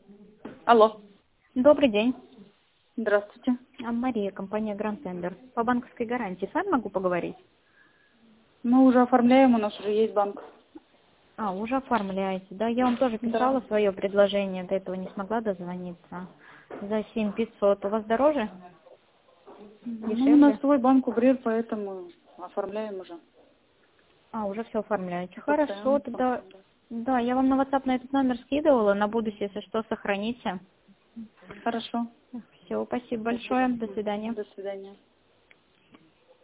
Алло. Добрый день. Здравствуйте. Мария, компания Grand Tender. По банковской гарантии с вами могу поговорить? Мы уже оформляем, у нас уже есть банк. Уже оформляете, да? Я вам тоже Да. писала свое предложение, до этого не смогла дозвониться. За 7500. У вас дороже? Ну, у нас Дешевле? свой банк Убрир, поэтому оформляем уже. Уже все оформляете. Хорошо, Постоянно тогда... оформляем. Да, я вам на WhatsApp на этот номер скидывала, на будущее, если что, сохраните. Хорошо. Все, спасибо большое, до свидания. До свидания.